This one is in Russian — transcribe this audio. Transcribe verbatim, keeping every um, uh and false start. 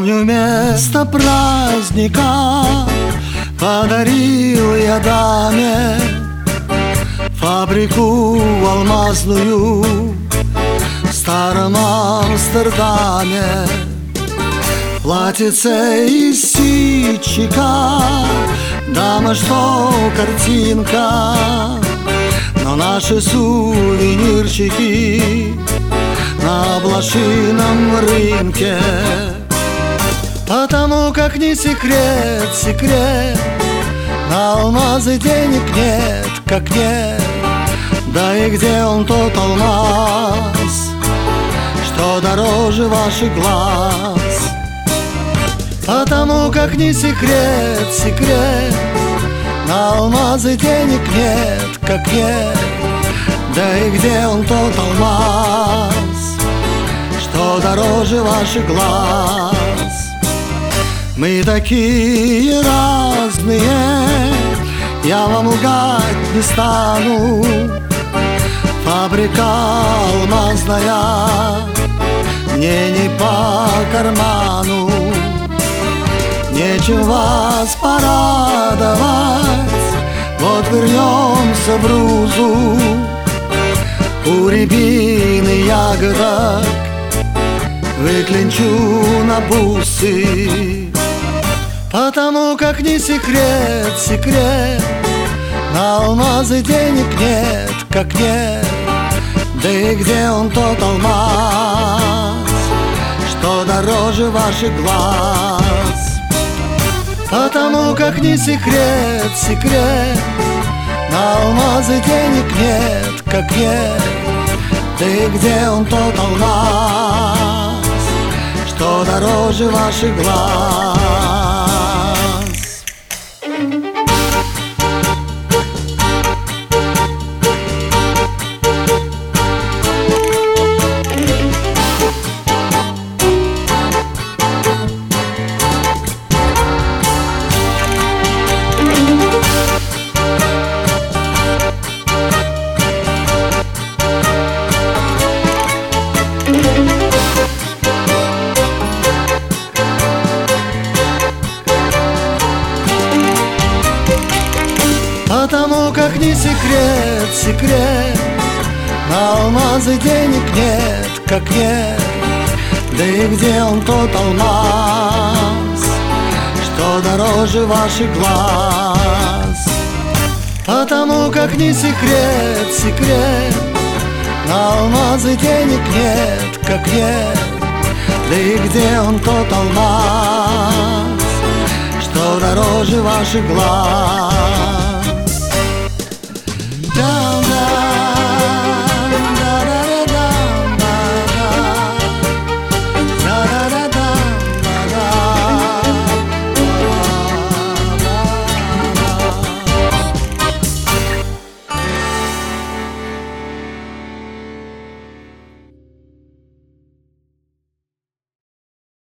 Помню место праздника, подарил я даме фабрику алмазную в старом Амстердаме. Платьице из ситчика, дама, что картинка, но наши сувенирчики на блошином рынке. Потому как не секрет, секрет, на алмазы денег нет, как нет. Да и где он тот алмаз, что дороже ваших глаз? Потому как не секрет, секрет, на алмазы денег нет, как нет. Да и где он тот алмаз, что дороже ваших глаз? Мы такие разные, я вам лгать не стану. Фабрика алмазная мне не по карману. Нечем вас порадовать, вот вернемся в Рузу. У рябины ягодок выклинчу на бусы. Потому как не секрет, секрет, на алмазы денег нет, как нет. Да и где он тот алмаз, что дороже ваших глаз? Потому как не секрет, секрет, на алмазы денег нет, как нет. Да и где он тот алмаз, что дороже ваших глаз? Потому как не секрет, секрет, на алмазы денег нет, как нет. Да и где он тот алмаз, что дороже ваших глаз? Потому как не секрет, секрет, на алмазы денег нет, как нет. Да и где он тот алмаз, что дороже ваших глаз? Да.